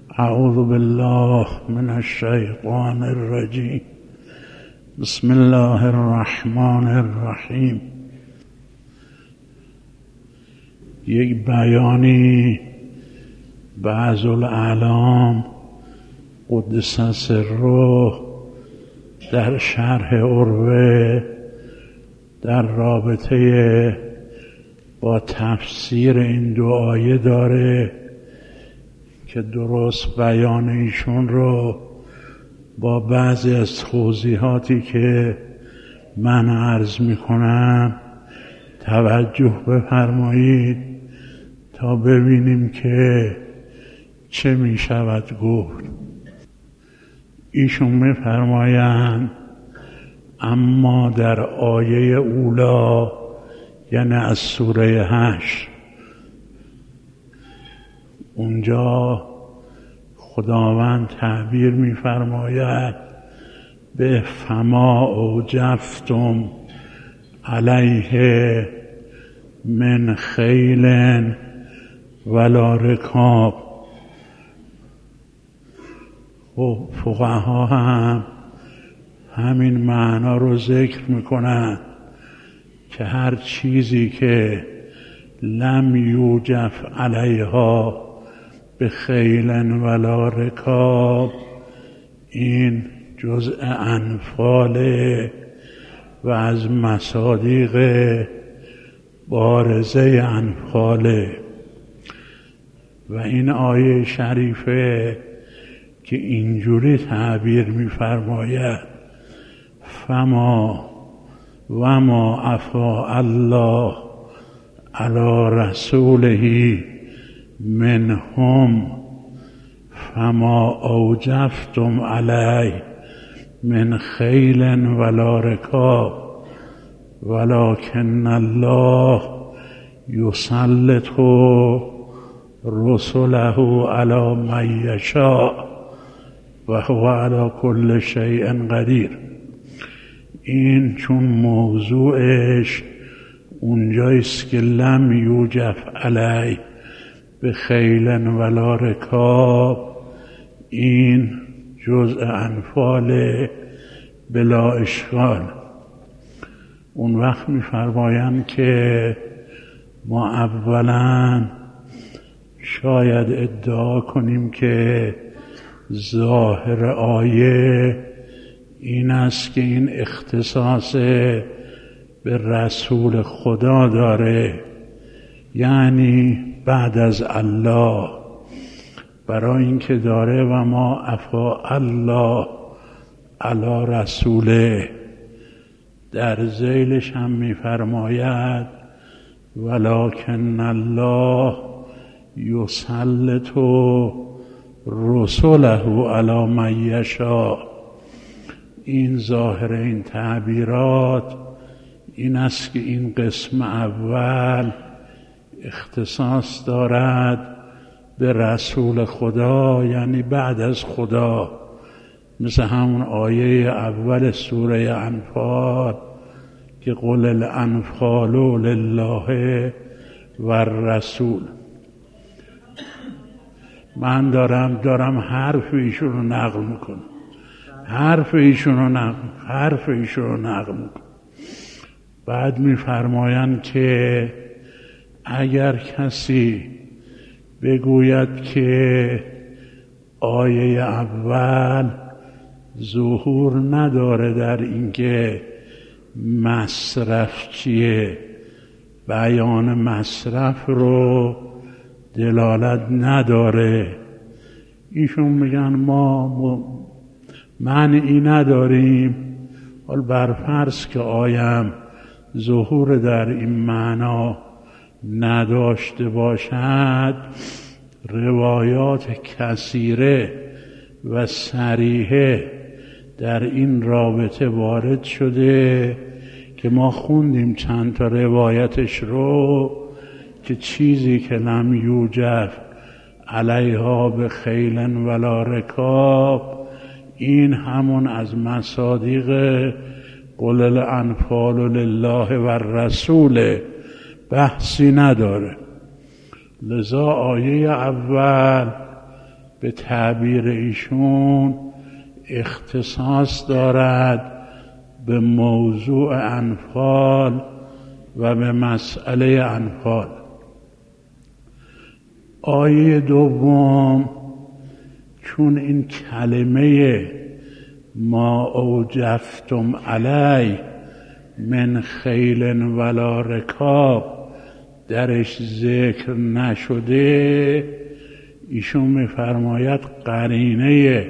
اعوذ بالله من الشیطان الرجیم. بسم الله الرحمن الرحیم. یک بیانی بعض الاعلام قدس سره در شرح عروه در رابطه با تفسیر این دو آیه داره که درست بیان ایشون رو با بعضی از توضیحاتی که من عرض میکنم توجه بفرمایید تا ببینیم که چه میشود گفت. ایشون میفرمایند اما در آیه اولا، یعنی از سوره 8، اونجا خداوند تعبیر می‌فرماید به فما اوجفتم علیه من خیل ولا رکاب. و فقها هم همین معنا رو ذکر میکنن که هر چیزی که لم یوجف علیها به خیل ولا رکاب، این جزء انفال و از مصادیق بارزه انفاله. و این آیه شریفه که اینجوری تعبیر می‌فرماید فما و ما افا الله علی رسوله منهم فما اوجفتم علی من خیل ولا رکاب ولکن الله یسلط رسله علی من یشاء و هو علی کل شیء قدیر. این چون موضوعش اونجایست که لم یوجف علی به خیل ولا رکاب، این جزء انفال بلا اشکال. اون وقت می‌فرمایند که ما اولا شاید ادعا کنیم که ظاهر آیه این است که این اختصاص به رسول خدا داره، یعنی بعد از الله، برای اینکه داره و ما افا الله علی رسوله. در ذیلش هم می‌فرماید ولکن الله یسلط رسله علی من یشاء. این ظاهر این تعبیرات این است که این قسم اول اختصاص دارد به رسول خدا، یعنی بعد از خدا، مثل همون آیه اول سوره انفال که قل الانفال لله و الرسول. من دارم حرف ایشون رو نقل میکنم، حرف ایشون رو نقل میکنم. بعد میفرمایند که اگر کسی بگوید که آیه اول ظهور نداره در اینکه مصرف چیه، بیان مصرف رو دلالت نداره، ایشون میگن ما معنی نداریم. حال برفرض که آیم ظهور در این معنا نداشته باشد، روایات کثیره و صریحه در این رابطه وارد شده که ما خوندیم چند تا روایتش رو که چیزی که لم یوجف علیها به خیل ولا رکاب، این همون از مصادیق قل الانفال لله و الرسول، بحثی نداره. لذا آیه اول به تعبیر ایشون اختصاص دارد به موضوع انفال و به مسئله انفال. آیه دوم، چون این کلمه ما اوجفتم علی من خیل ولا رکاب درش ذکر نشده، ایشون می‌فرماید قرینه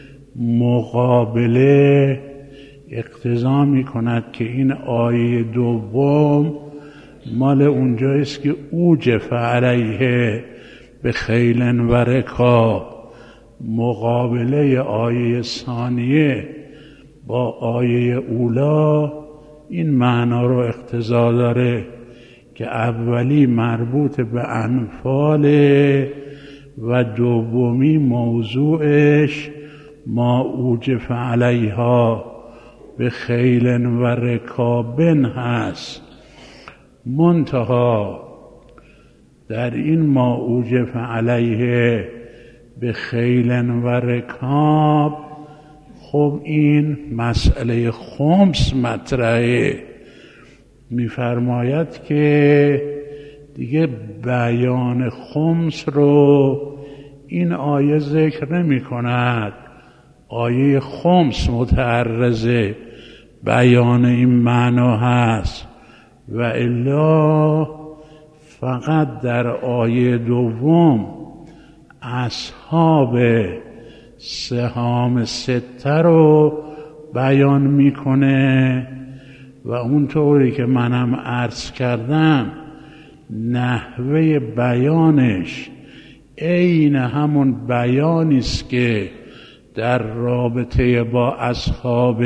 مقابله اقتضا می‌کند که این آیه دوم مال اونجایست که اوجف علیه به خیل و رکاب. مقابله آیه ثانیه با آیه اولا این معنا رو اقتضا داره که اولی مربوط به انفال و دومی موضوعش ما اوجف علیها به خیل و رکابن هست. منتها در این ما اوجف علیه به خیل و رکاب، خب این مسئله خمس مطرحه. میفرماید که دیگه بیان خمس رو این آیه ذکر نمی کند. آیه خمس متعرض بیان این معنا هست و الا فقط در آیه دوم اصحاب سهام سته رو بیان میکنه و اونطوری که منم عرض کردم نحوه بیانش عین همون بیانیست که در رابطه با اصحاب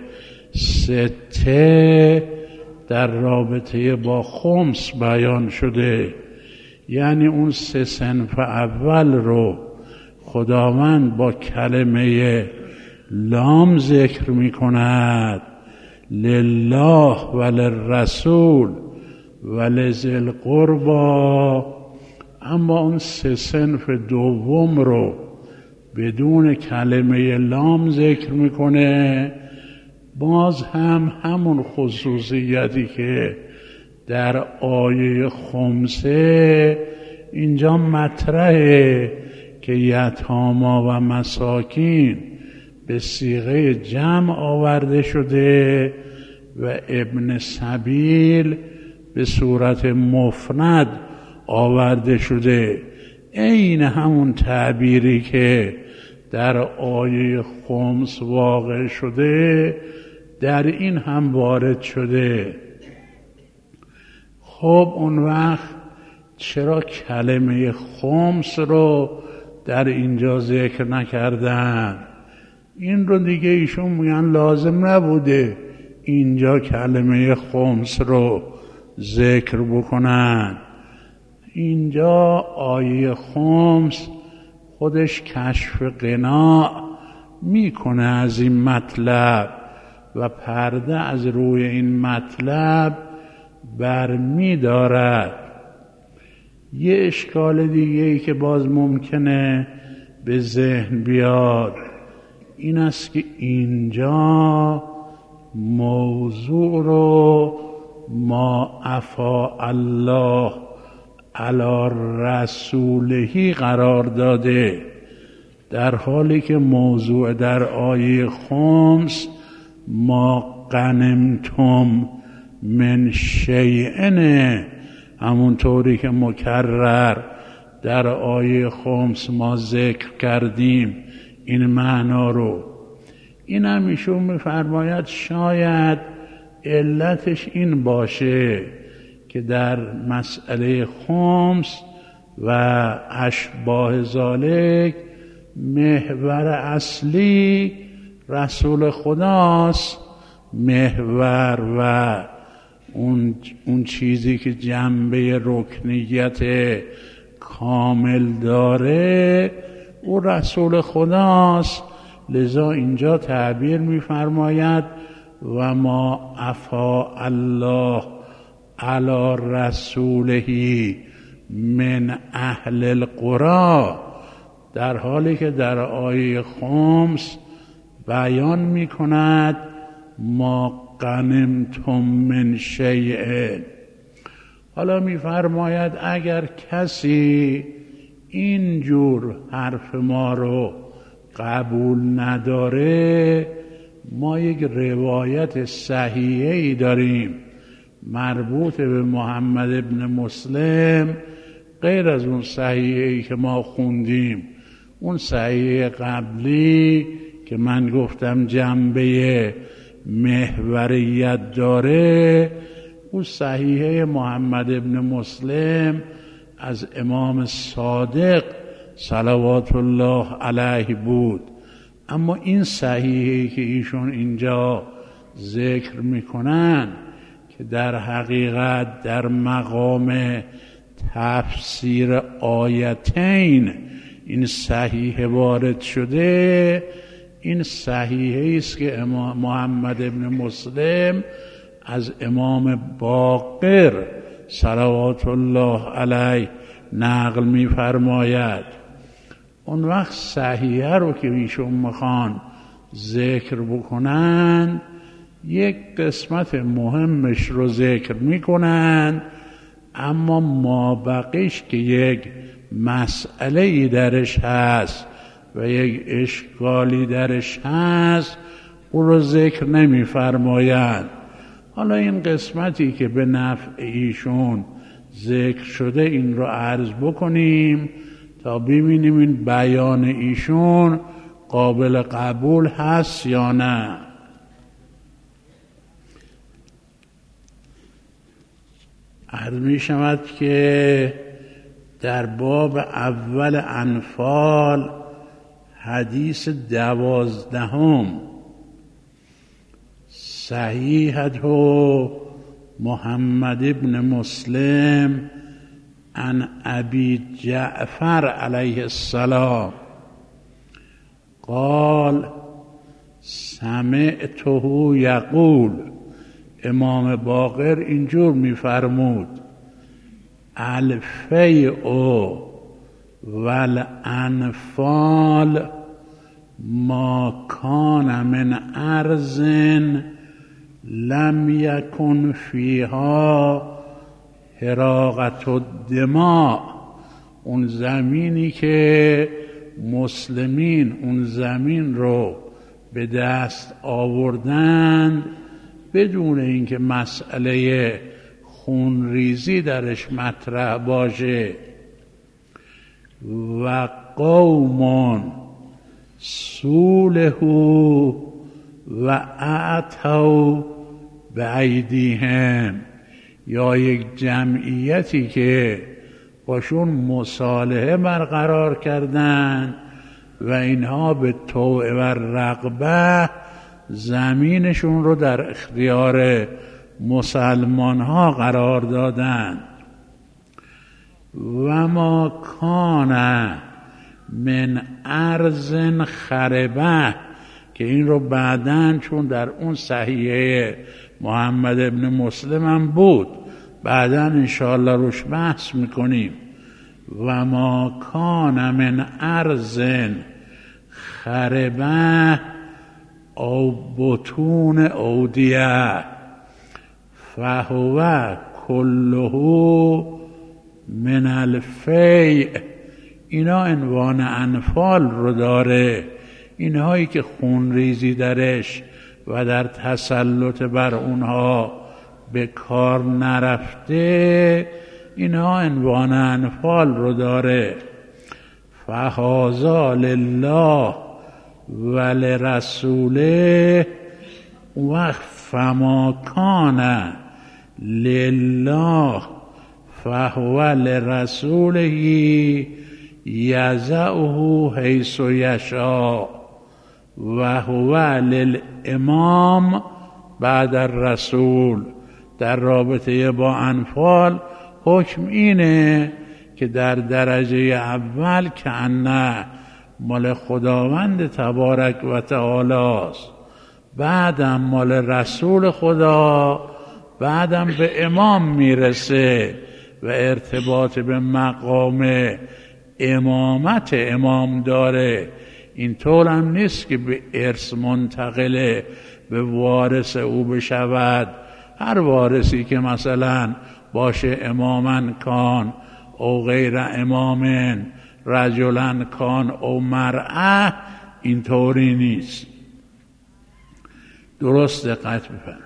سته در رابطه با خمس بیان شده. یعنی اون سه صنف اول رو خداوند با کلمه لام ذکر می کند، لله و للرسول و لذی القربی، اما اون سه صنف دوم رو بدون کلمه لام ذکر میکنه. باز هم همون خصوصیتی که در آیه خمسه اینجا مطرحه که یتاما و مساکین به صیغه جمع آورده شده و ابن سبیل به صورت مفرد آورده شده. عین همون تعبیری که در آیه خمس واقع شده در این هم وارد شده. خب اون وقت چرا کلمه خمس رو در اینجا ذکر نکردن؟ این رو دیگه ایشون میگن لازم نبوده اینجا کلمه خمس رو ذکر بکنن. اینجا آیه خمس خودش کشف قناع میکنه از این مطلب و پرده از روی این مطلب برمی دارد. یه اشکال دیگه ای که باز ممکنه به ذهن بیاد این است که اینجا موضوع رو ما افا الله علی رسولهی قرار داده، در حالی که موضوع در آیه خمس ما غنمتم من شیئن، همونطوری که مکرر در آیه خمس ما ذکر کردیم این معنا رو. این هم ایشون می‌فرماید شاید علتش این باشه که در مسئله خمس و اشباه ذالک محور اصلی رسول خداست، محور و اون چیزی که جنبه رکنیت کامل داره او رسول خداست. لذا اینجا تعبیر می‌فرماید و ما افا الله علی رسوله من اهل القرى، در حالی که در آیه خمس بیان می کند ما غنمتم من شیء. حالا می فرماید اگر کسی اینجور حرف ما رو قبول نداره، ما یک روایت صحیحی داریم مربوط به محمد ابن مسلم، غیر از اون صحیحی که ما خوندیم. اون صحیح قبلی که من گفتم جنبه محوریت داره، اون صحیح محمد ابن مسلم از امام صادق صلوات الله علیه بود. اما این صحیحی که ایشون اینجا ذکر میکنن که در حقیقت در مقام تفسیر آیتین این صحیح وارد شده، این صحیحی است که امام محمد ابن مسلم از امام باقر صلوات الله علیه نقل می‌فرماید. اون وقت صحیحه رو که ایشون میخوان ذکر بکنن، یک قسمت مهمش رو ذکر میکنن، اما ما بقیش که یک مسئله‌ای درش هست و یک اشکالی درش هست، او رو ذکر نمیفرمایند. حالا این قسمتی که به نفع ایشون ذکر شده این رو عرض بکنیم تا ببینیم این بیان ایشون قابل قبول هست یا نه. عرض می شود که در باب اول انفال حدیث 12 صحیحه محمد ابن مسلم عن ابی جعفر علیه السلام قال سمعته یقول، امام باقر اینجور میفرمود الفیء والانفال ما کان من ارض لم یکن فیها حراقة الدماء. اون زمینی که مسلمین اون زمین رو به دست آوردند بدون اینکه مسئله خونریزی درش مطرح باشه، و قوم سوله و اعتوا بایدیهم، یا یک جمعیتی که باشون مصالحه برقرار کردن و اینها به طوع و رغبه زمینشون رو در اختیار مسلمان ها قرار دادن. و ما کان من ارض خربه، که این رو بعداً چون در اون صحیحه محمد ابن مسلم هم بود، بعداً انشاءالله روش بحث میکنیم. و ما کان من ارض خربه او بطون اودیه فهو کله من الفیء. اینا عنوان انفال رو داره، اینهایی که خونریزی درش و در تسلط بر اونها به کار نرفته، اینها عنوان انفال رو داره. فهذا لله ولرسوله و فما کان لله فهو لرسوله یضعه حیث یشاء و هو للامام بعد الرسول. در رابطه با انفال حکم اینه که در درجه اول که نه مال خداوند تبارک و تعالی است، بعدم مال رسول خدا، بعدم به امام میرسه و ارتباط به مقام امامت امام داره، این طور هم نیست که به ارث منتقله به وارث او بشود. هر وارثی که مثلا باشه امامن کان او غیر امامن رجلن کان او مرأه، این طوری نیست. درست دقت بفرمایید.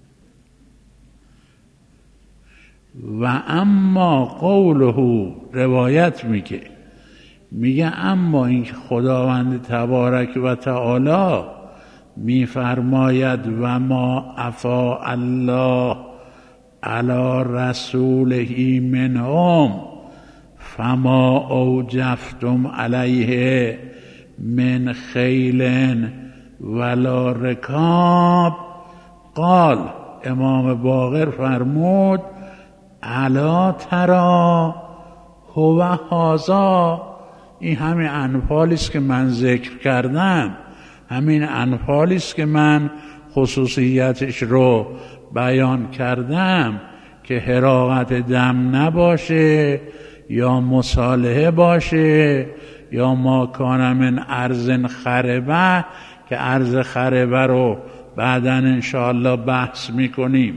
و اما قوله، روایت میگه اما این خداوند تبارک و تعالی میفرماید و ما افا الله علی رسوله منهم فما اوجفتم علیه من خیل ولا رکاب. قال، امام باقر فرمود الا ترا هو هذا، این همین انفالی است که من ذکر کردم، همین انفالی است که من خصوصیتش رو بیان کردم که حراقت دم نباشه یا مصالحه باشه یا ما کان من ارض خربه، که ارض خربه رو بعداً انشاءالله بحث میکنیم.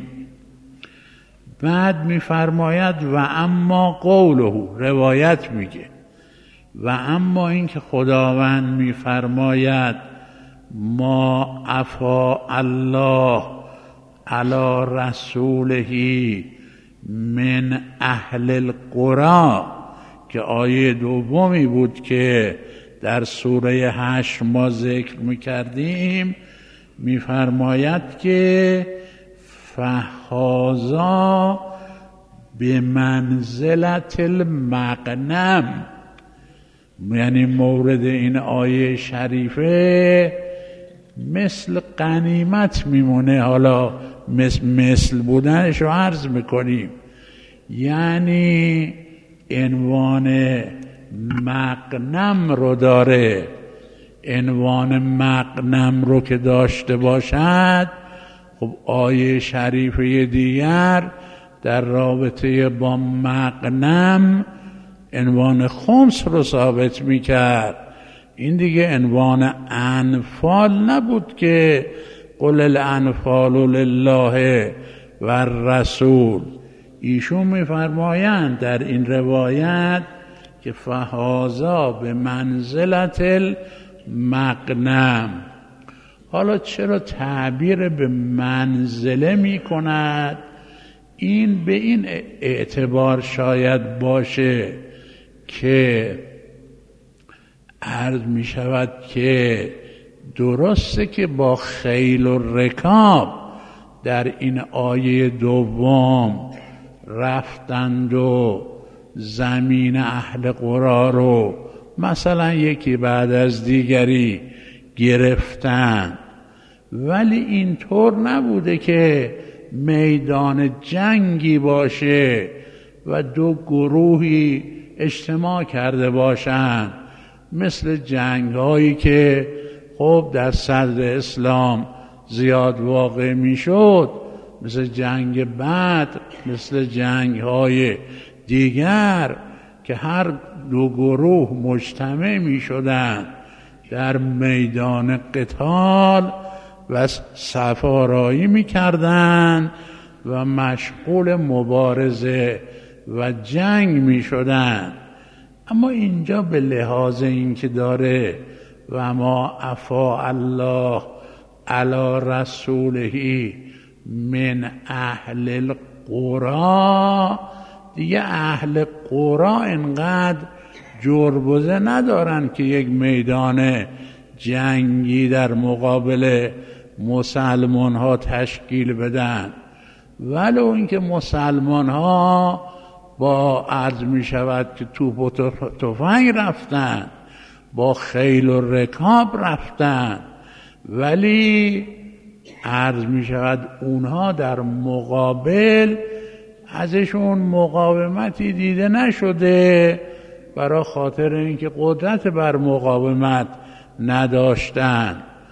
بعد میفرماید و اما قوله، روایت میگه و اما این که خداوند میفرماید ما افا الله علی رسوله من اهل القرى، که آیه دومی بود که در سوره 8 ما ذکر میکردیم، میفرماید که فهذا بمنزلت المغنم، یعنی مورد این آیه شریفه مثل غنیمت میمونه. حالا مثل بودنش رو عرض میکنیم، یعنی عنوان مغنم رو داره. عنوان مغنم رو که داشته باشد، خب آیه شریفه دیگر در رابطه با مغنم عنوان خمس رو ثابت میکرد. این دیگه عنوان انفال نبود که قل الانفال لله و الرسول. ایشون میفرمایند در این روایت که فهذا به منزلت المغنم. حالا چرا تعبیر به منزله می کند؟ این به این اعتبار شاید باشه که عرض می شود که درسته که با خیل و رکاب در این آیه دوم رفتند و زمین اهل قرا رو مثلا یکی بعد از دیگری گرفتن، ولی اینطور نبوده که میدان جنگی باشه و دو گروهی اجتماع کرده باشند، مثل جنگ هایی که خب در صدر اسلام زیاد واقع می شد، مثل جنگ بدر، مثل جنگ های دیگر که هر دو گروه مجتمع می شدند در میدان قتال و صفارایی می کردند و مشغول مبارزه و جنگ می شدند. اما اینجا به لحاظ این که داره و ما افا الله علی رسوله من اهل القرى، دیگه اهل قرا انقدر جربوزه ندارن که یک میدان جنگی در مقابل مسلمان ها تشکیل بدن، ولو اینکه مسلمان ها با عرض می شود که توپ و تفنگ رفتن، با خیل و رکاب رفتن، ولی عرض می شود اونها در مقابل ازشون مقاومتی دیده نشده، برای خاطر اینکه قدرت بر مقاومت نداشتن.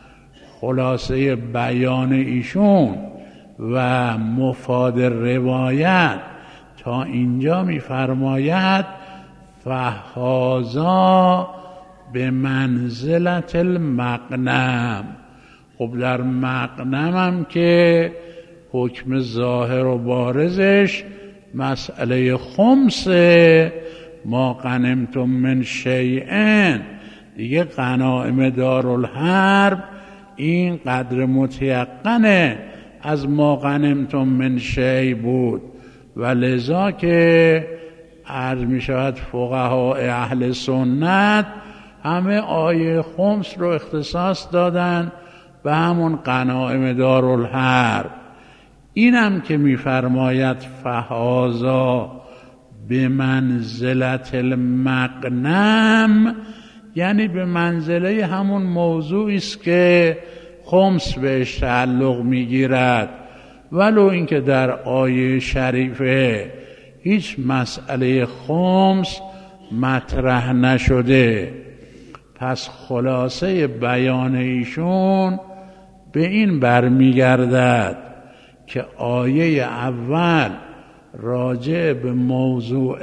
خلاصه بیان ایشون و مفاد روایت تا اینجا می‌فرماید فهذا به منزلت المغنم. خب در مغنم هم که حکم ظاهر و بارزش مسئله خمس ما غنمتم من شیء، دیگه غنایم دارالحرب این قدر متیقنه از ما غنمتم من شیء بود و لذا که عرض می شود فقهای اهل سنت همه آیه خمس رو اختصاص دادن به همون غنایم دارالحرب. اینم که می فرماید فهذا به منزلت المغنم، یعنی به منزله همون موضوعی است که خمس بهش تعلق میگیرد، ولو اینکه در آیه شریفه هیچ مسئله خمس مطرح نشده. پس خلاصه بیان ایشون به این برمیگردد که آیه اول راجع به موضوع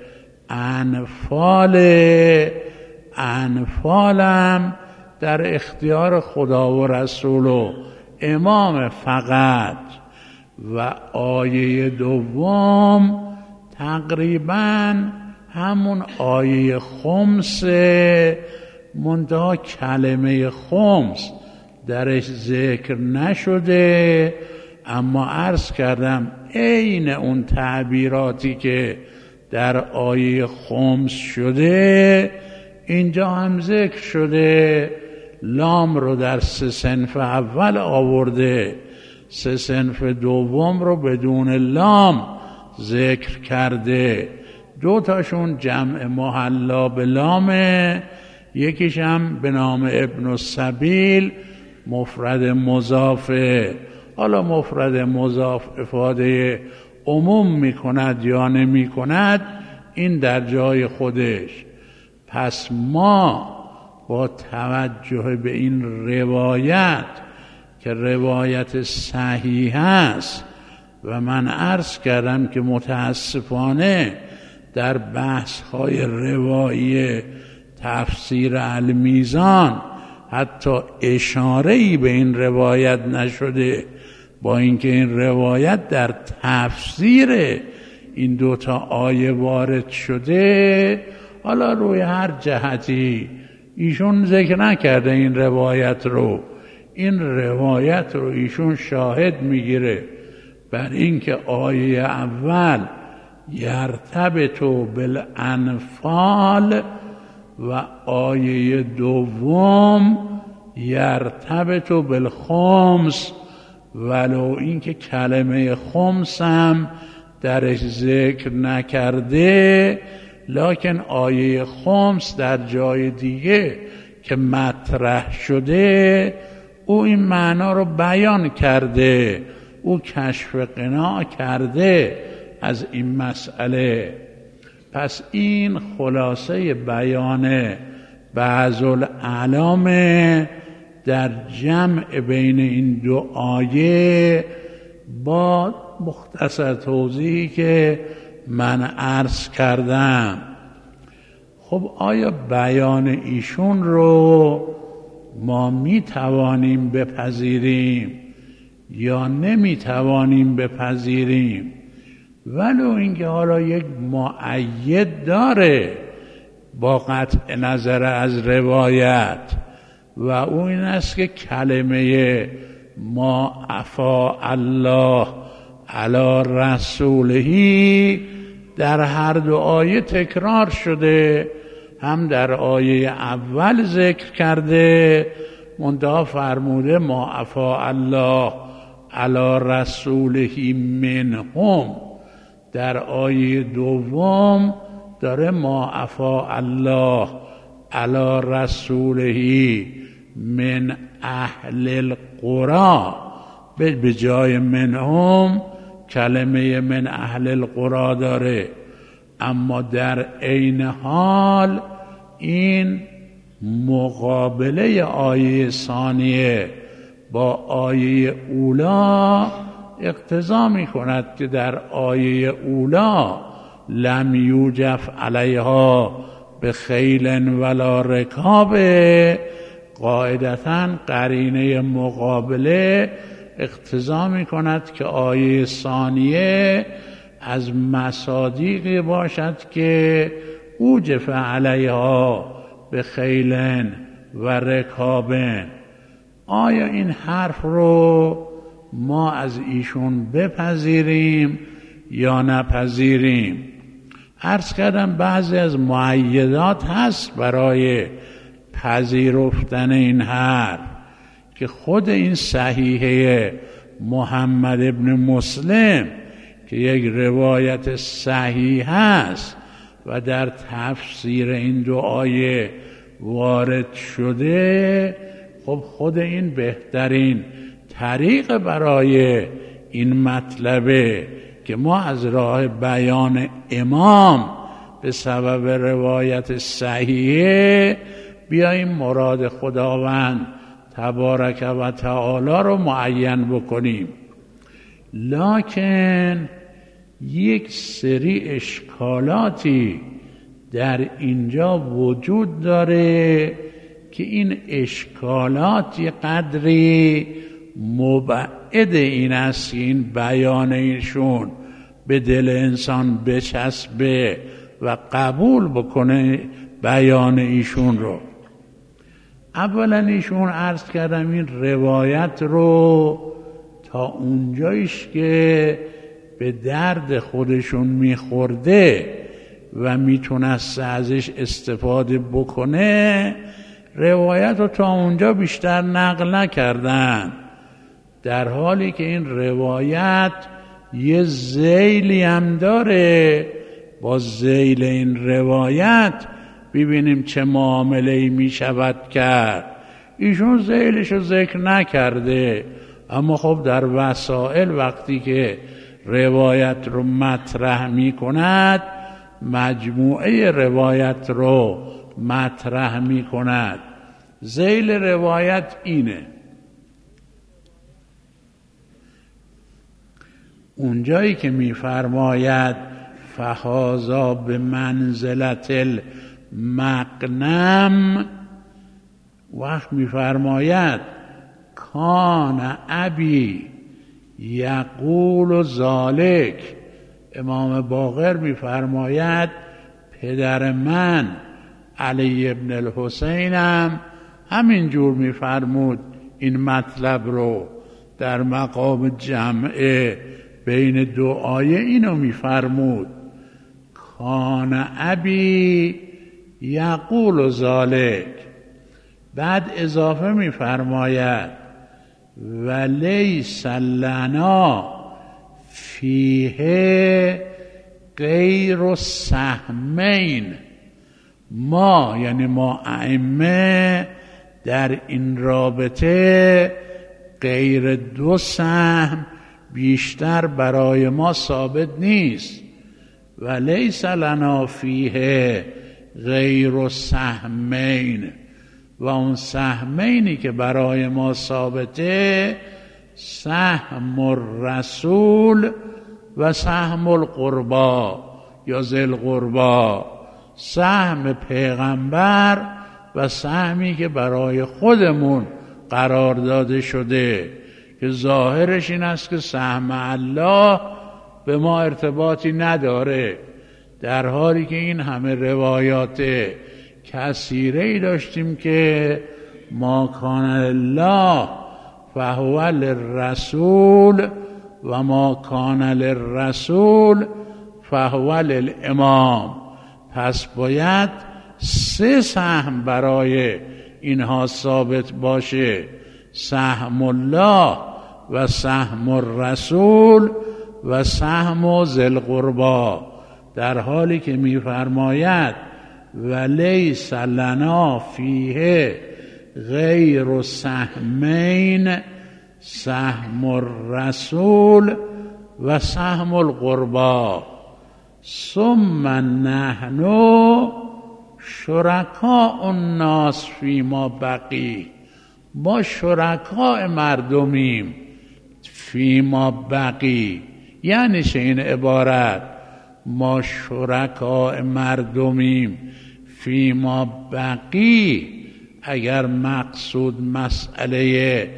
انفالم در اختیار خدا و رسول و امام فقط، و آیه دوم تقریبا همون آیه خمس منتها کلمه خمس درش ذکر نشده، اما عرض کردم عین اون تعبیراتی که در آیه خمس شده اینجا هم ذکر شده. لام رو در 3 صنف اول آورده، 3 صنف دوم رو بدون لام ذکر کرده. 2 تاشون جمع محلا به لامه، یکیش هم به نام ابن السبیل مفرد مضافه. حالا مفرد مضاف افاده عموم میکند یا نمی کند این در جای خودش. پس ما با توجه به این روایت که روایت صحیح است و من عرض کردم که متاسفانه در بحث‌های روایی تفسیر المیزان حتی اشاره‌ای به این روایت نشده، با اینکه این روایت در تفسیر این 2 آیه وارد شده. حالا روی هر جهتی ایشون ذکر نکرده این روایت رو، این روایت رو ایشون شاهد میگیره بر اینکه آیه اول یرتبط بالانفال و آیه دوم یرتبط بالخمس، ولو اینکه کلمه خمس هم درش ذکر نکرده، لکن آیه خمس در جای دیگه که مطرح شده او این معنا رو بیان کرده، او کشف قناع کرده از این مسئله. پس این خلاصه بیان بعض الاعلام در جمع بین این 2 آیه با مختصر توضیحی که من عرض کردم. خب آیا بیان ایشون رو ما می توانیم بپذیریم یا نمی توانیم بپذیریم؟ ولو اینکه حالا یک مؤید داره با قطع نظر از روایت، و اون این است که کلمه ما عفا الله علی رسوله در هر 2 آیه تکرار شده، هم در آیه اول ذکر کرده منتها فرموده ما عفا الله علی رسوله منهم، در آیه دوم داره ما عفا الله علی رسوله من اهل القرى، به جای منهم کلمه من اهل القرى داره. اما در عین حال این مقابله آیه ثانیه با آیه اولا اقتضا می کند که در آیه اولا لم یوجف علیها به خیل ولا رکاب، قاعدتاً قرینه مقابله اقتضا می کند که آیه ثانیه از مصادیقی باشد که اوجف علیها به خیل و رکاب. آیا این حرف رو ما از ایشون بپذیریم یا نپذیریم؟ عرض کردم بعضی از مؤیدات هست برای پذیرفتن این حرف که خود این صحیحه محمد ابن مسلم که یک روایت صحیح است و در تفسیر این دو آیه وارد شده، خب خود این بهترین طریق برای این مطلبه که ما از راه بیان امام به سبب روایت صحیحه بیاییم مراد خداوند تبارک و تعالی رو معین بکنیم. لکن یک سری اشکالاتی در اینجا وجود داره که این اشکالات یه قدری مبعد این است که این بیان ایشون به دل انسان بچسبه و قبول بکنه بیان ایشون رو. اولا ایشون عرض کردم این روایت رو تا اونجایش که به درد خودشون میخورده و میتونست ازش استفاده بکنه، روایت رو تا اونجا بیشتر نقل نکردن، در حالی که این روایت یه ذیلی هم داره. با ذیل این روایت ببینیم چه معامله‌ای می شود کرد. ایشون ذیلش رو ذکر نکرده، اما خب در وسائل وقتی که روایت رو مطرح می کند مجموعه روایت رو مطرح می کند. ذیل روایت اینه: اونجایی که می فرماید فهذا به منزلت المغنم، وقت می فرماید کان ابی یقول ذالک، امام باقر می فرماید پدر من علی ابن الحسینم همین جور می فرمود این مطلب رو در مقام جمع بین دو آیه اینو می فرمود: کان ابی یقول ذالک. بعد اضافه می فرماید ولیس لنا فیه غیر سهمین، ما یعنی ما ائمه در این رابطه غیر دو سهم بیشتر برای ما ثابت نیست. ولیس لنا فیه غیر سهمین، و اون سهمینی که برای ما ثابته سهم الرسول و سهم القربا یا ذی القربا، سهم پیغمبر و سهمی که برای خودمون قرار داده شده که ظاهرش این است که سهم الله به ما ارتباطی نداره، در حالی که این همه روایات کثیره‌ای داشتیم که ما کان الله فهو للرسول و ما کان للرسول فهو للامام. پس باید سه سهم برای اینها ثابت باشه: سهم الله و سهم الرسول و سهم ذی القربا، در حالی که می‌فرماید ولیس لنا فیه غیر سهمین، سهم الرسول و سهم القربا، ثم نحن شرکاء الناس فیما بقی، ما شرکاء مردمیم فیما بقی. یعنی چه این عبارت؟ ما شرکاء مردمیم فیما بقی، اگر مقصود مسئله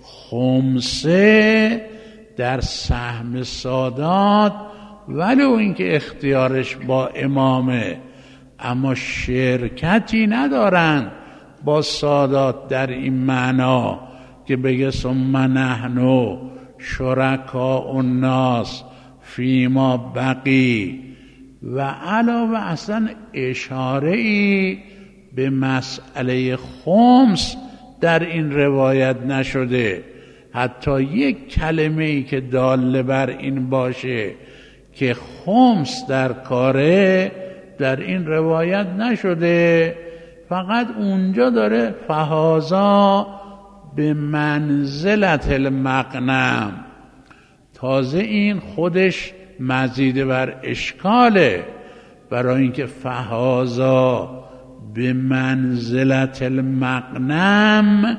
خمسه در سهم سادات ولو اینکه اختیارش با امامه، اما شرکتی ندارن با سادات در این معنا که بگه ثم نحن شرکاء الناس فیما بقی. و علاوه اصلا اشاره ای به مسئله خمس در این روایت نشده، حتی یک کلمه ای که داله بر این باشه که خمس در کاره در این روایت نشده. فقط اونجا داره فهازا به منزلت المغنم. تازه این خودش مزید بر اشکاله، برای اینکه فهازا به منزلت المغنم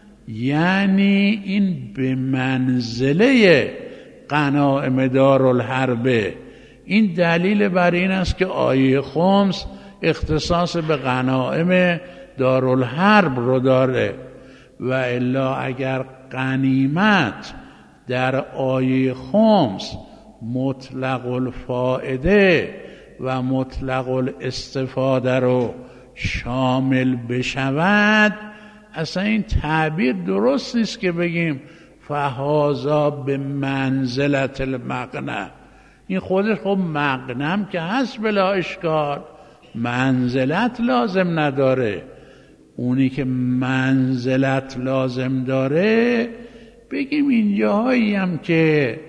یعنی این به منزله غنایم دارالحربه. این دلیل بر این است که آیه خمس اختصاص به غنایم دارالحرب رو داره، و الا اگر غنیمت در آیه خمس مطلق الفائده و مطلق الاستفاده رو شامل بشود، اصلا این تعبیر درست نیست که بگیم فهازا به منزلت المغنم. این خودش خب مغنم که هست بلا اشکال، منزلت لازم نداره. اونی که منزلت لازم داره بگیم این جاهایی هم که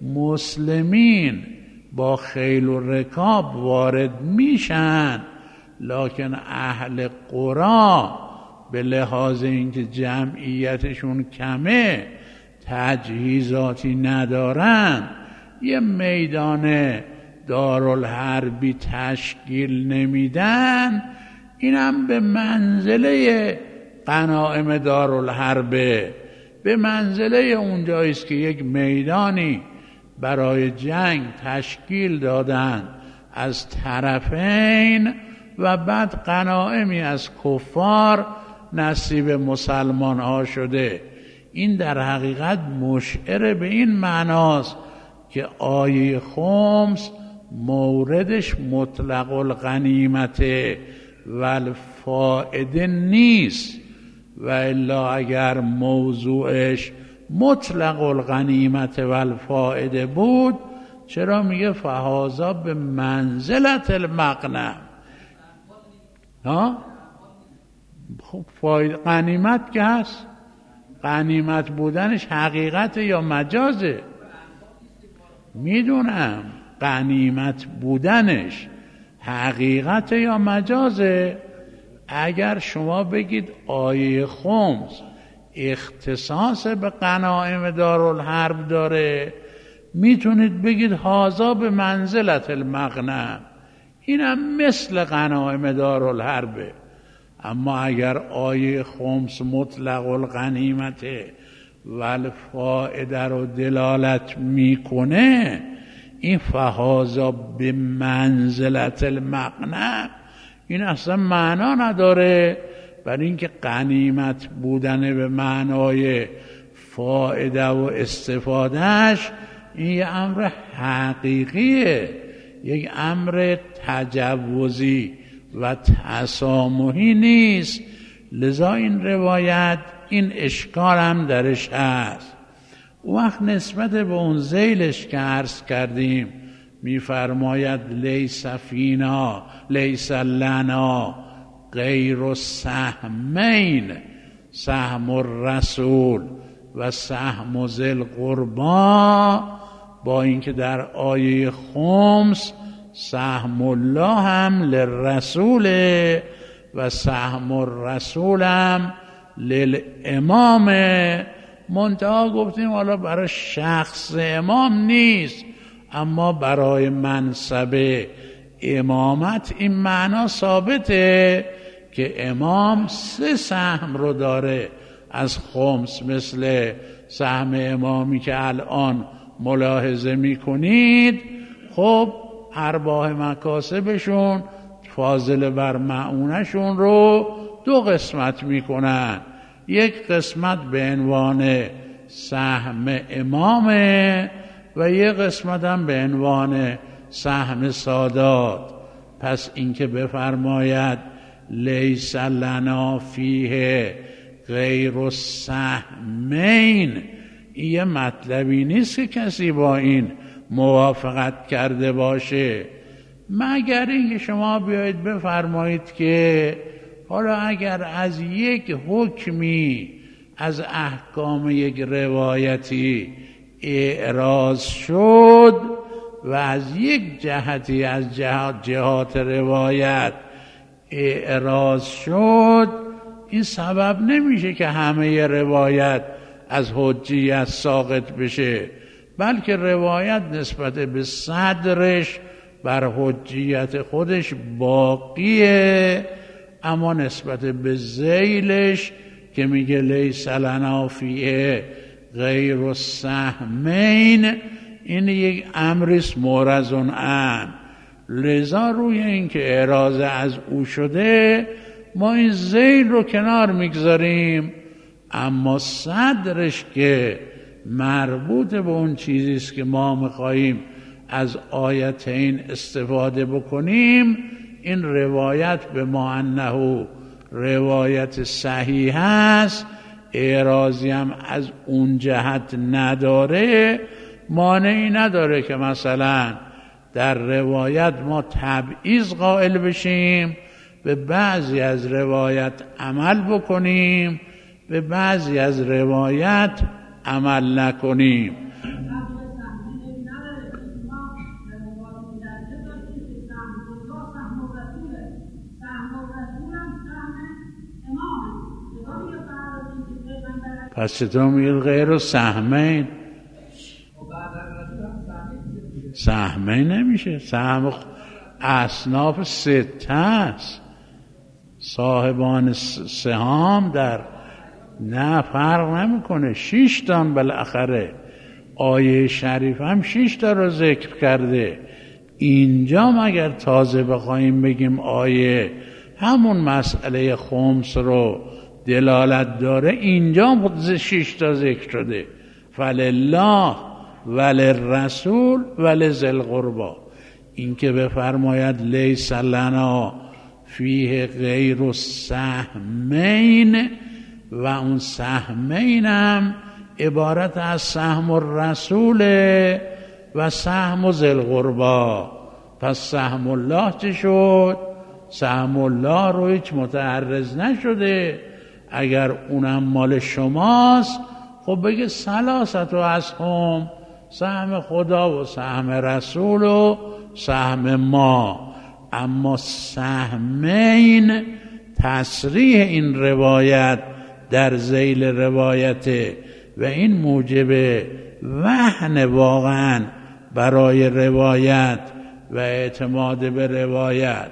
مسلمین با خیل و رکاب وارد میشن، لکن اهل قرآن به لحاظ اینکه جمعیتشون کمه، تجهیزاتی ندارن، یه میدان دارالحربی تشکیل نمیدن، اینم به منزله غنایم دارالحربه، به منزله اونجاییست که یک میدانی برای جنگ تشکیل دادن از طرفین و بعد غنایمی از کفار نصیب مسلمان ها شده. این در حقیقت مشعر به این معناست که آیه خمس موردش مطلق الغنیمت و الفائده نیست، و الا اگر موضوعش مطلق الغنیمت و الفائده بود چرا میگه فهازا به منزلت المغنم؟ خب غنیمت که هست، غنیمت بودنش حقیقت یا مجازه؟ میدونم غنیمت بودنش حقیقت یا مجازه. اگر شما بگید آیه خمس اختصاص به غنایم دارالحرب داره، میتونید بگید هازا به منزلت المغنم، اینم مثل غنایم دارالحربه. اما اگر آیه خمس مطلق الغنیمت و الفائده رو دلالت میکنه، این فهازا به منزلت المغنم این اصلا معنا نداره، برای اینکه غنیمت بودن به معنای فائده و استفادهش این یه امر حقیقیه، یک امر تجوزی و تسامحی نیست. لذا این روایت این اشکال هم درش هست. وقت نسبت به اون ذیلش که عرض کردیم میفرماید لیس فینا لیس لنا غیر سهمین، سهم الرسول و سهم ذی القربا، با اینکه در آیه خمس سهم الله هم للرسول و سهم الرسول هم للامام، منتها گفتیم حالا برای شخص امام نیست، اما برای منصب امامت این معنا ثابته که امام 3 سهم رو داره از خمس، مثل سهم امامی که الان ملاحظه میکنید. خب ارباح مکاسبشون فاضل بر معونشون رو 2 قسمت میکنن. یک قسمت به عنوان سهم امامه و یک قسمت هم به عنوان سهم سادات. پس اینکه بفرماید لیس لنا فیه غیر السهمین، این یه مطلبی نیست که کسی با این موافقت کرده باشه، مگر اینکه شما بیایید بفرمایید که حالا اگر از یک حکمی از احکام یک روایتی اعراض شد و از یک جهتی از جهات روایت اعراض شد، این سبب نمیشه که همه روایت از حجیت ساقط بشه، بلکه روایت نسبت به صدرش بر حجیت خودش باقیه، اما نسبت به ذیلش که میگه لیس لنا فیه غیر السهمین، این یک امریست معرض عنه. لذا روی این که اعراض از او شده ما این ذیل رو کنار میگذاریم، اما صدرش که مربوط به اون چیزیست که ما میخواییم از آیتین استفاده بکنیم، این روایت به ما انه روایت صحیح است، اعراضی هم از اون جهت نداره، مانعی نداره که مثلا در روایت ما تبعیض قائل بشیم، به بعضی از روایت عمل بکنیم، به بعضی از روایت عمل نکنیم. پس چطور میگه غیر السهمین؟ سهمین نمیشه، سهم اصناف 6 است، صاحبان سهام در نه فرق نمیکنه، 6 تا بالاخره آیه شریف هم 6 تا رو ذکر کرده. اینجا مگر تازه بخوایم بگیم آیه همون مسئله خمس رو دلالت داره، اینجا 6 تا ذکر شده، فلله وللرسول ولذی القربی. این که بفرماید لیس لنا فیه غیر السهمین، و اون سهمین هم عبارت از سهم الرسول و سهم ذی القربی. پس سهم الله چه شد؟ سهم الله رو هیچ متعرض نشده، اگر اونم مال شماست خب بگه ثلاثت و اسهم، سهم خدا و سهم رسول و سهم ما. اما سهمین تصریح این روایت در ذیل روایته و این موجب وهن واقعا برای روایت و اعتماد به روایت.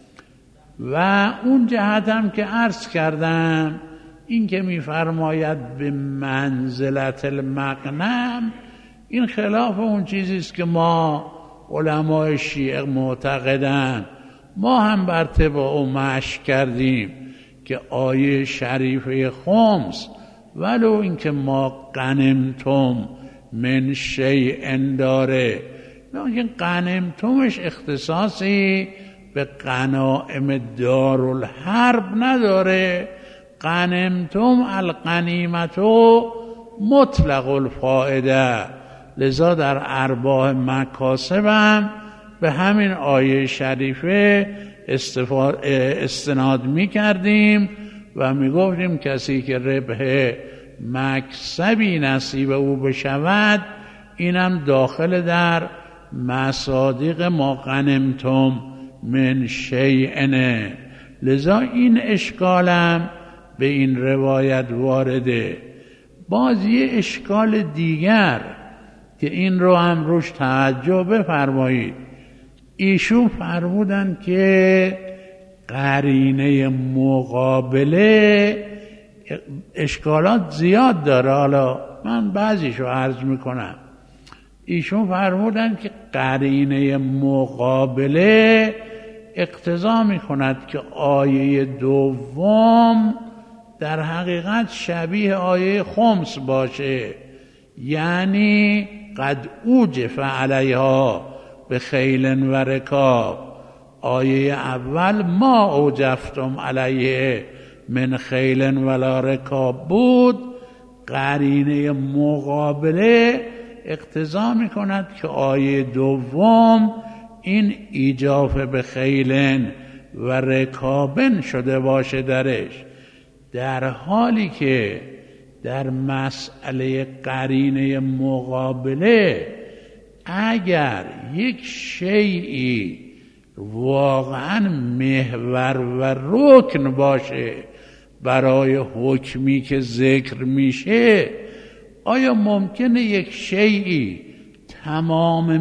و اون جهت هم که عرض کردم، این که میفرماید به منزلت المغنم، این خلاف اون چیزیست که ما علمای شیعه معتقدن. ما هم بر طبق او مشی کردیم که آیه شریفه خمس ولو اینکه ما غنمتم من شیء داره، لیکن غنمتمش اختصاصی به غنائم دارالحرب نداره. غنمتم الغنیمت مطلق الفائده، لذا در ارباح مکاسبم به همین آیه شریفه استناد می کردیم و می گفتیم کسی که ربح مکسبی نصیب او بشود، اینم داخل در مصادیق ما غنمتم من شیئنه. لذا این اشکالم به این روایت وارده. باز یه اشکال دیگر که این رو هم روش توجه بفرمایید، ایشون فرمودن که قرینه مقابله اشکالات زیاد داره، حالا من بعضیشو عرض میکنم. ایشون فرمودند که قرینه مقابله اقتضا می کند که آیه دوم در حقیقت شبیه آیه خمس باشه، یعنی قد اوجف علیها به خیل و رکاب. آیه اول ما اوجفتم علیه من خیل ولا رکاب بود. قرینه مقابله اقتضا می کند که آیه دوم این ایجاف به خیلن و رکابن شده باشه درش، در حالی که در مسئله قرینه مقابله اگر یک شیئی واقعا محور و رکن باشه برای حکمی که ذکر میشه، آیا ممکنه یک شیئی تمام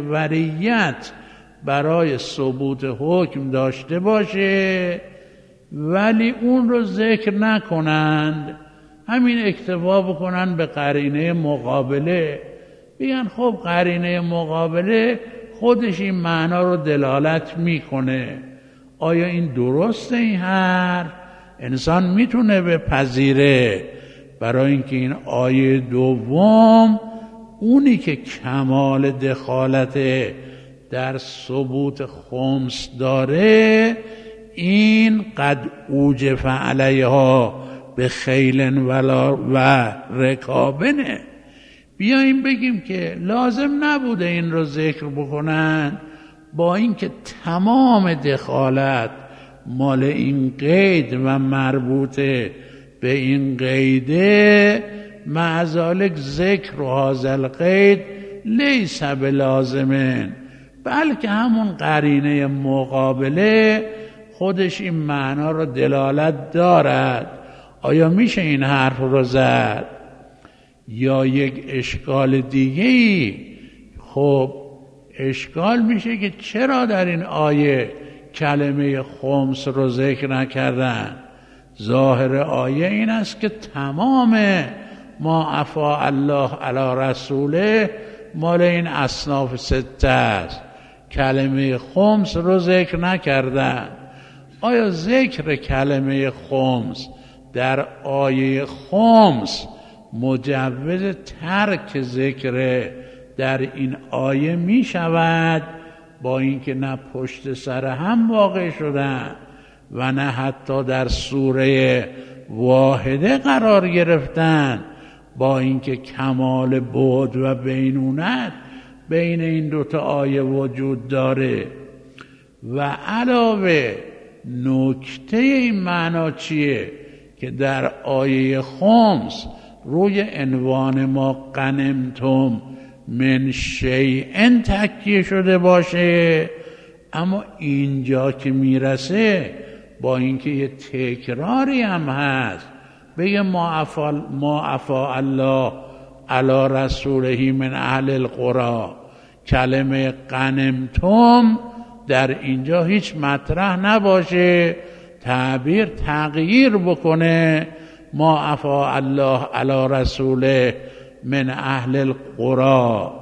محوریت برای ثبوت حکم داشته باشه ولی اون رو ذکر نکنند، همین اکتفا بکنن به قرینه مقابله، بگن خب قرینه مقابله خودش این معنا رو دلالت میکنه؟ آیا این درسته؟ این حرف انسان میتونه بپذیره؟ برای اینکه این آیه دوم اونی که کمال دخالت در ثبوت خمس داره، این قد اوجف علیها به خیل و رکابنه. بیاییم بگیم که لازم نبوده این رو ذکر بکنن، با اینکه تمام دخالت مال این قید و مربوطه به این قیده، مع ذالک ذکر هذا القید لیس بلازمن، بلکه همون قرینه مقابله خودش این معنا رو دلالت دارد. آیا میشه این حرف رو زد؟ یا یک اشکال دیگه‌ای، خب اشکال میشه که چرا در این آیه کلمه خمس رو ذکر نکردن؟ ظاهر آیه این است که تمام ما افا الله علی رسوله مال این اصناف سته است، کلمه خمس رو ذکر نکردن. آیا ذکر کلمه خمس در آیه خمس مجوز ترک ذکر در این آیه می شود، با اینکه نه پشت سر هم واقع شدن و نه حتی در سوره واحده قرار گرفتن، با اینکه کمال بعد و بینونت بین این دوتا آیه وجود داره. و علاوه نکته این معنا چیه که در آیه خمس روی عنوان ما غنمتم من شیء تکیه شده باشه، اما اینجا که میرسه با اینکه یه تکراری هم هست، بگه ما افا الله علی رسوله من اهل القرى، کلمه غنمتم در اینجا هیچ مطرح نباشه، تعبیر تغییر بکنه، ما افا الله علی رسوله من اهل القرى.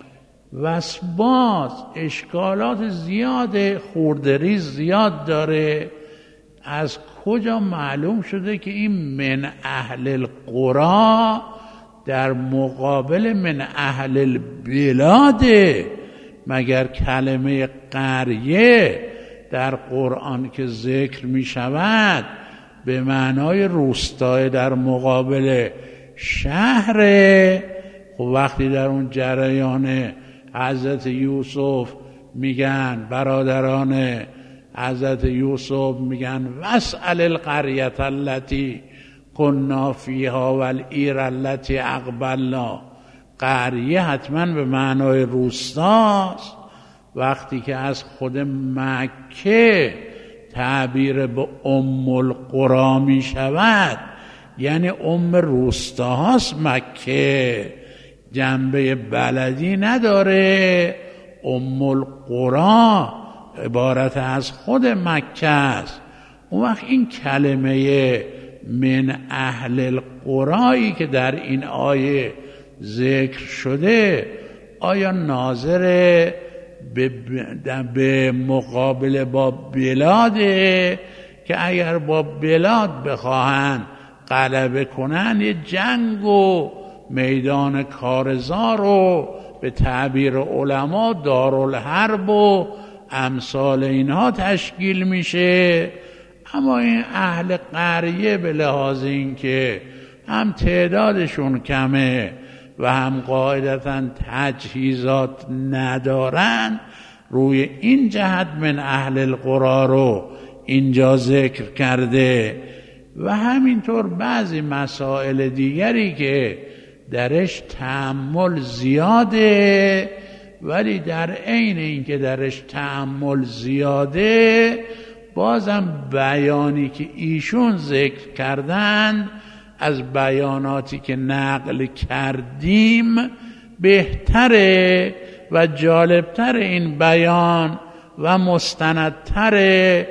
واسباز اشکالات زیاده، خوردریز زیاد داره. از کجا معلوم شده که این من اهل القرى در مقابل من اهل البلاده؟ مگر کلمه قریه در قرآن که ذکر می شود به معنای روستای در مقابل شهره؟ خب وقتی در اون جریان حضرت یوسف میگن، برادران حضرت یوسف میگن واسأل القریة التي كنا فیها والعیر التي اقبلنا، قریه حتما به معنای روستاست. وقتی که از خود مکه تعبیر به ام القرى می شود، یعنی ام روستاهاست. مکه جنبه بلدی نداره، ام القرى عبارت از خود مکه است. اون وقت این کلمه من اهل القرایی که در این آیه ذکر شده، آیا ناظر به مقابله با بلاده که اگر با بلاد بخواهند غلبه کنن یه جنگ و میدان کارزار و به تعبیر علما دارالحرب و امثال اینها تشکیل میشه. اما این اهل قریه به لحاظ این که هم تعدادشون کمه و هم قاعدتاً تجهیزات ندارن، روی این جهت من اهل القرى رو اینجا ذکر کرده. و همینطور بعضی مسائل دیگری که درش تأمل زیاده، ولی در عین اینکه درش تأمل زیاده بازم بیانی که ایشون ذکر کردن از بیاناتی که نقل کردیم بهتره و جالبتر این بیان و مستندتره.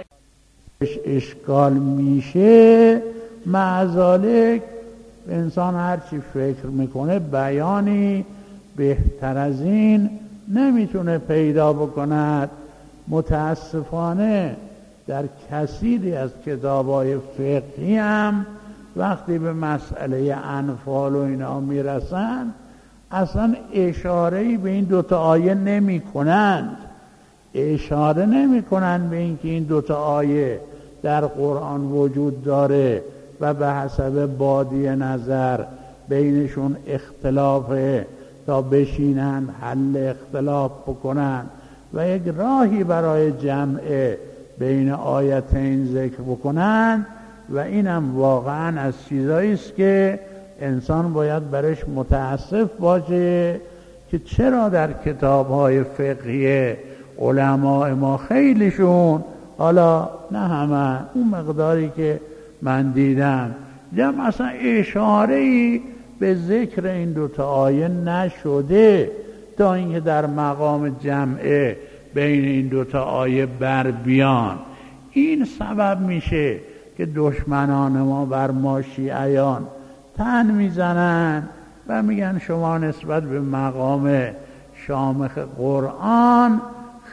اشکال میشه معذالک انسان هرچی فکر میکنه بیانی بهتر از این نمیتونه پیدا بکند. متاسفانه در کثیری از کتاب‌های فقهی هم وقتی به مسئله انفال و اینا میرسن اصلا اشاره‌ای به این دوتا آیه نمی کنند. اشاره نمی کنند به اینکه این دوتا آیه در قرآن وجود داره و به حسب بادی نظر بینشون اختلافه تا بشینن حل اختلاف بکنن و یک راهی برای جمع بین آیتین ذکر بکنن. و اینم واقعا از چیزایی است که انسان باید برش متاسف باشه که چرا در کتاب‌های فقهی علماء ما خیلیشون، حالا نه همه، اون مقداری که من دیدم، جمع اصلا اشاره‌ای به ذکر این دوتا آیه نشده تا اینکه در مقام جمع بین این دوتا آیه بر بیان. این سبب میشه که دشمنان ما بر ما شیعیان تن میزنن و میگن شما نسبت به مقام شامخ قرآن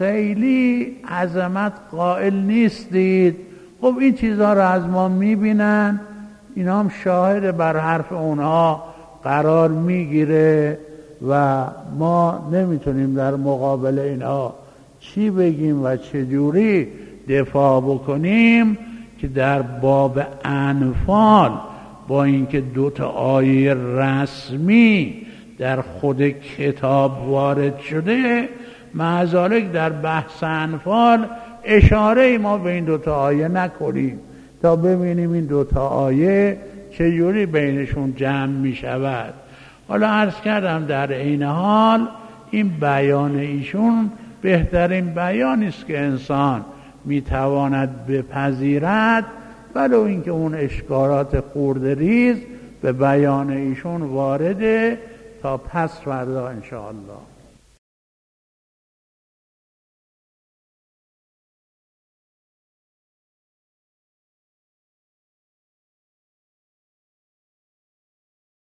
خیلی عظمت قائل نیستید. خب این چیزها رو از ما میبینن، اینا هم شاهد بر حرف اونها قرار میگیره و ما نمیتونیم در مقابل اینها چی بگیم و چجوری دفاع بکنیم که در باب انفال با اینکه دوتا آیه رسمی در خود کتاب وارد شده، معذالک در بحث انفال اشاره ما به این دوتا آیه نکنیم تا ببینیم این دوتا آیه چجوری بینشون جمع می شود. حالا عرض کردم در این حال این بیان ایشون بهترین بیانی است که انسان میتواند بپذیرد، ولو اینکه اون اشکالات خورده ریز به بیان ایشون وارده تا پس فردا انشاءالله.